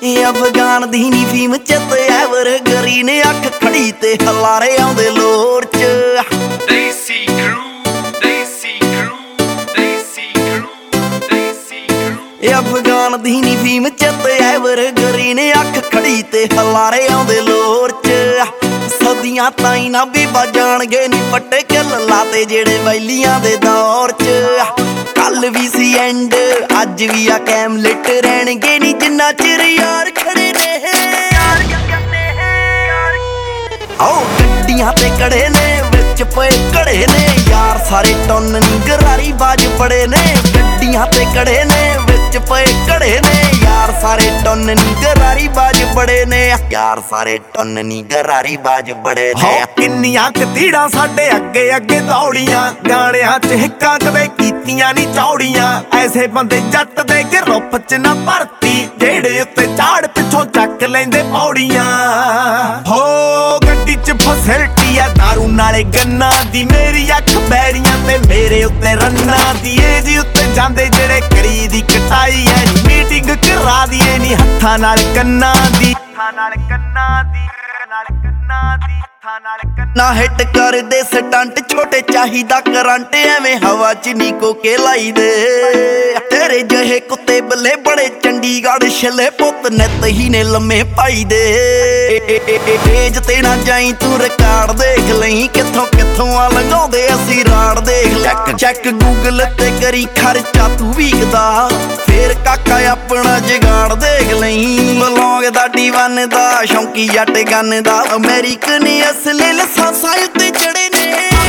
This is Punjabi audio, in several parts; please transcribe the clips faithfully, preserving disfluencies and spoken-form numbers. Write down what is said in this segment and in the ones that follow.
ਅਫਗਾਨ ਦੀ ਨੀ ਫੀਮ ਚੱਤ ਐਵਰ ਗਰੀ ਨੇ ਅੱਖ ਖੜੀ ਤੇ ਹਲਾਰੇ ਆਉਂਦੇ ਲੋਰ ਚ ਦੇਸੀ ਕਰੂ ਦੇਸੀ ਕਰੂ ਦੇਸੀ ਕਰੂ ਦੇਸੀ ਕਰੂ ਅਫਗਾਨ ਦੀ ਨੀ ਫੀਮ ਚੱਤ ਐਵਰ ਗਰੀ ਨੇ ਅੱਖ ਖੜੀ ਤੇ ਹਲਾਰੇ ਆਉਂਦੇ ਲੋਰ ਚ ਸਦੀਆਂ ਤਾਈਂ ਨਾ ਬੀਬਾ ਜਾਣਗੇ ਨੀ ਪੱਟੇ ਕਿੱਲ ਲਾਤੇ ਜਿਹੜੇ ਵੈਲੀਆਂ ਦੇ ਦੌਰ ਚ ਕੱਲ ਵੀ ਸੀ ਐਂਡ ਅੱਜ ਵੀ ਆ ਕੈਮਲੇਟ ਰਹਿਣਗੇ ਨੀ ਜਿੰਨਾ ਚਿਰ ਯਾਰ ਖੜੇ ਨੇ ਆਓ ਗੱਡੀਆਂ ਤੇ ਕੜੇ ਨੇ ਵਿੱਚ ਪਏ ਘੜੇ ਨੇ ਯਾਰ ਸਾਰੇ ਟੁੰਨ ਨੀ ਗਰਾਰੀ ਬਾਜ ਪੜੇ ਨੇ ਗੱਡੀਆਂ ਤੇ ਕੜੇ ਨੇ ਵਿੱਚ ਪਏ ਘੜੇ ਨੇ ਯਾਰ ਸਾਰੇ ਟੁੰਨ ਨੀ ਗਰਾਰੀ ਬਾਜ ਬੜੇ ਨੇ ਯਾਰ ਸਾਰੇ ਟੁੰਨ ਨੀ ਗਰਾਰੀ ਬਾਜ ਬੜੇ ਨੇ ਕਿੰਨੀਆਂ ਕਤੀੜਾਂ ਸਾਡੇ ਅੱਗੇ ਅੱਗੇ ਦੌੜੀਆਂ ਗਾਣਿਆਂ ਚ ਹਿੱਕਾਂ ਕਦੇ ਕੀਤੀਆਂ ਨੀ ਚੌੜੀਆਂ ਐਸੇ ਬੰਦੇ ਜੱਟ ਦੇ ਗਰੁੱਪ ਚ ਨਾ ਭਰਤੀ ਜਿਹੜੇ ਉੱਤੇ ਝਾੜ ਪਿੱਛੋਂ ਚੱਕ ਲੈਂਦੇ ਪੌੜੀਆਂ ਹੋ ਗੱਡੀ ਚ ਫੈਸਿਲਿਟੀ ਆ ਦਾਰੂ ਨਾਲੇ ਗੰਨਾ ਦੀ ਮੇਰੀ ਅੱਖ ਬੈਰੀਆਂ ਤੇ ਮੇਰੇ ਉੱਤੇ ਰੰਨਾਂ ਦੀ ਏਜ ਉੱਤੇ ਜਾਂਦੇ ਜਿਹੜੇ ਕਰੀ ਦੀ ਕਟਾਈ ਐ ਮੀਟਿੰਗ ਕਰਾ ਦੀਏ ਨੀ ਹੱਥਾਂ ਨਾਲ ਕੰਨਾਂ ਦੀ ਹੱਥਾਂ ਨਾਲ ਕੰਨਾਂ ਦੀ ਨਾਲ ਕੰਨਾਂ ਦੀ ਹੱਥਾਂ ਨਾਲ ਨਾ ਹਿੱਟ ਕਰਦੇ ਸਟੰਟ ਛੋਟੇ ਚਾਹੀਦਾ ਕਰੰਟ ਐਵੇਂ ਹਵਾ ਚ ਨੀ ਕੋਕੇ ਲਾਈ ਦੇ ਤੇਰੇ ਜਿਹੇ ਕੁੱਤੇ ਬੱਲੇ ਬੜੇ ਚੰਡੀਗੜ੍ਹ ਛੱਲੇ ਪੁੱਤ ਨਿੱਤ ਹੀ ਨੇ ਲੰਮੇ ਪਾਈ ਦੇ ਏਜ ਤੇ ਨਾ ਜਾਈ ਤੂੰ ਰਿਕਾਰਡ ਦੇਖ ਲਈ ਕਿੱਥੋਂ ਕਿੱਥੋਂ ਆ ਲੰਘਾਉਂਦੇ ਅਸੀਂ ਰਾੜ ਦੇਖ ਚੈੱਕ ਚੈੱਕ ਗੂਗਲ ਤੇ ਕਰੀ ਖਰਚਾ ਤੂੰ ਵੀਕਦਾ ਫੇਰ ਕਾਕਾ ਆਪਣਾ ਜਗਾੜ ਦੇਖ ਲਈ ਬਲੌਂਗ ਦਾ ਡੀ ਵਨ ਦਾ ਸ਼ੌਂਕੀ ਜੱਟ ਗੰਨ ਦਾ ਅਮਰੀਕਨ ਅਸਲੀ ਲਸਾਂਸਾਂ ਉੱਤੇ ਚੜੇ ਨੇ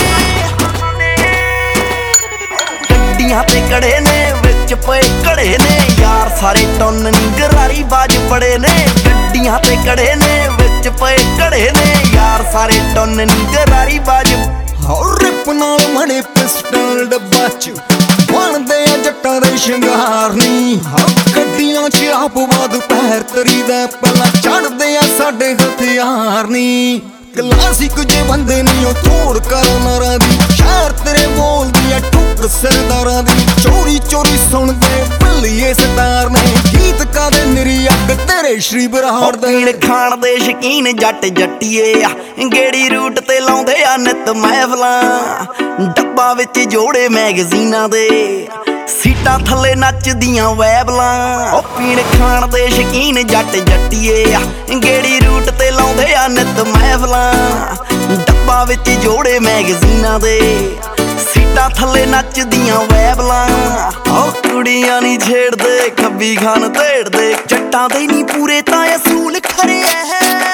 ਗੱਡੀਆਂ ਤੇ ਕੜੇ ਨੇ ਵਿੱਚ ਪਏ ਘੜੇ ਨੇ ਯਾਰ ਸਾਰੇ ਟੁੰਨ ਨੀ ਗਰਾਰੀ ਬਾਜ ਪੜੇ ਨੇ ਗੱਡੀਆਂ ਤੇ ਕੜੇ ਨੇ ਵਿੱਚ ਪਏ ਘੜੇ ਨੇ ਯਾਰ ਸਾਰੇ ਟੁੰਨ ਨੀ ਗਰਾਰੀ ਬਾਜ ਹੋਰ ਰਿਪ ਨਾਲ ਮਣੇ ਪਿਸਟਲ ਡੱਬਾ ਚ ਬਣਦੇ ਆ ਜੱਟਾਂ ਦੇ ਸ਼ਿੰਗਾਰ ਨੀ ਗੱਡੀਆਂ ਚ ਆਪ ਬਾਦ ਪੈਰ ਤਰੀ ਦਾ ਪਹਿਲਾਂ ਚੜਦੇ ਆ ਸਾਡੇ ਹਥਿਆਰ ਨੀ ਕਲਾਸਿਕ ਜੇ ਬੰਦੇ ਨੀ ਉਹ ਤੋੜ ਕਰ ਨਰਾਂ ਦੀ ਸ਼ਹਿਰ ਤੇਰੇ ਬੋਲਦੀ ਆ ਠੁੱਕ ਸਰਦਾਰਾਂ ਦੀ ਚੋਰੀ ਚੋਰੀ ਸੁਣਦੇ ਭੱਲੀਏ ਸਟਾਰ ਨੇ ਗੀਤ ਕਾਦੇ ਨਿਰੀ ਅੱਗ ਤੇਰੇ ਸ਼੍ਰੀ ਬਰਾੜ ਦੇ ਪੀਣ ਖਾਣ ਦੇ ਸ਼ਕੀਨ ਜੱਟ ਜੱਟੀਏ ਆ ਗੇੜੀ ਰੂਟ ਤੇ ਲਾਉਂਦੇ ਆ ਨਿਤ ਮਹਿਫਲਾਂ ਡੱਬਾ ਵਿੱਚ ਜੋੜੇ ਮੈਗਜ਼ੀਨਾਂ ਦੇ ਸੀਟਾਂ ਥੱਲੇ ਨੱਚਦੀਆਂ ਵੈਬਲਾਂ ਉਹ ਪੀਣ ਖਾਣ ਦੇ ਸ਼ਕੀਨ ਜੱਟ ਜੱਟੀਏ ਆ ਗੇੜੀ ਰੂਟ ਤੇ ਲਾਉਂਦੇ ਆ ਨਿਤ ਮਹਿਫਲਾਂ ਡੱਬਾ ਵਿੱਚ ਜੋੜੇ ਮੈਗਜ਼ੀਨਾਂ ਦੇ ਸੀਟਾਂ ਥੱਲੇ ਨੱਚਦੀਆਂ ਵੈਬਲਾਂ ਉਹ ਕੁੜੀਆਂ ਨੀ ਛੇੜਦੇ ਖੱਬੀ ਖਾਨ ਢੇੜਦੇ ਜੱਟਾਂ ਦੇ ਨੀ ਪੂਰੇ ਤਾਂ ਅਸੂਲ ਖਰੇ ਐ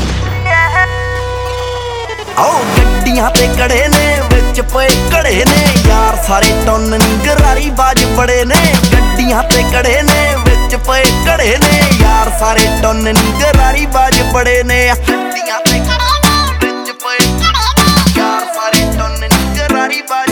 ਆਓ ਗੱਡੀਆਂ ਤੇ ਕੜੇ ਨੇ ਵਿੱਚ ਪਏ ਘੜੇ ਨੇ ਯਾਰ ਸਾਰੇ ਟੁੰਨ ਨੀ ਗਰਾਰੀ ਬਾਜ ਬੜੇ ਨੇ ਗੱਡੀਆਂ ਤੇ ਕੜੇ ਨੇ ਵਿੱਚ ਪਏ ਘੜੇ ਨੇ ਯਾਰ ਸਾਰੇ ਟੁੰਨ ਨੀ ਗਰਾਰੀ ਬਾਜ ਬੜੇ ਨੇ ਗੱਡੀਆਂ ਤੇ ਕੜੇ ਨੇ ਵਿੱਚ ਪਏ ਘੜੇ ਨੇ ਯਾਰ ਸਾਰੇ ਟੁੰਨ ਨੀ ਗਰਾਰੀ ਬਾਜ